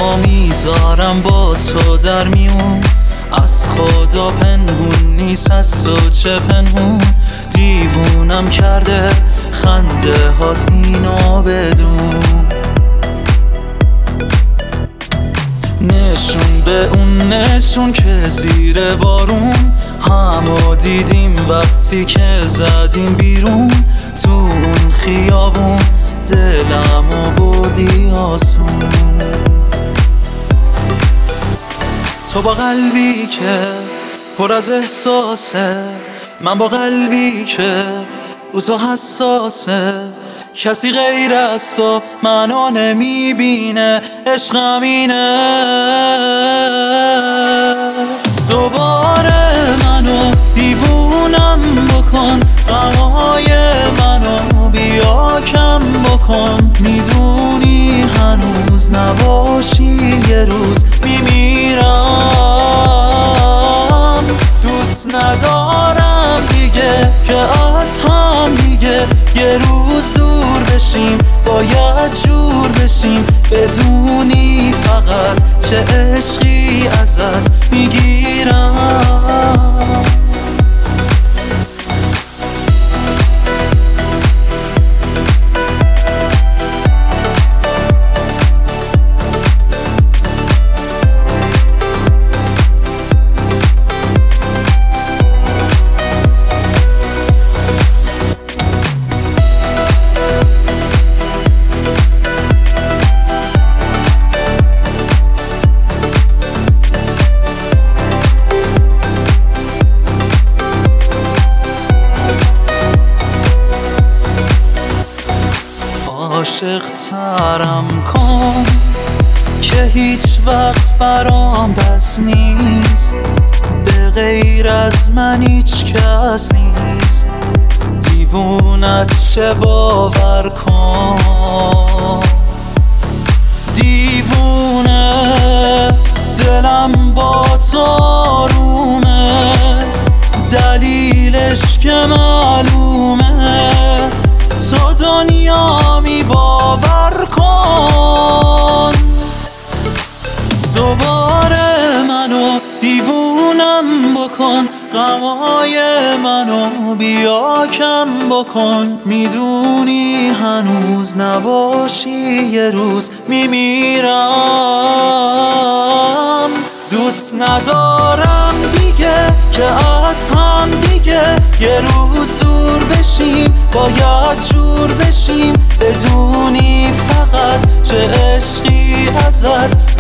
و میذارم با تو در میون، از خدا پنهون نیست، از تو چه پنهون. دیوونم کرده خنده هات اینو بدون. نشون به اون نشون که زیر بارون همو دیدیم وقتی که زدیم بیرون. تو اون خیابون دلمو بردی آسون. تو با قلبی که پر از احساسه، من با قلبی که رو تو حساسه. کسی غیر از تو منو نمیبینه، عشقم اینه. دوباره منو دیوونم بکن، غمای منو بیا کم بکن. میدونی هنوز نباشی یه روز میمیرم. دوست ندارم دیگه که از هم دیگه یه روز دور بشیم، باید جور بشیم. بدونی فقط چه عشقی ازت میگیرم. عاشق ترم کن که هیچ وقت برام بس نیست، به غیر از من هیچ کس نیست. دیوونت چه باور کن، دیوونه دلم با تو آرومه. دلیلش که معلومه، تو دنیامی باور کن. دوباره منو دیوونم بکن، غمای منو بیا کم بکن. میدونی هنوز نباشی یه روز میمیرم. دوست ندارم دیگه که از هم دیگه یه روز دور بشیم، باید جور بشیم. بدونی فقط چه عشقی ازت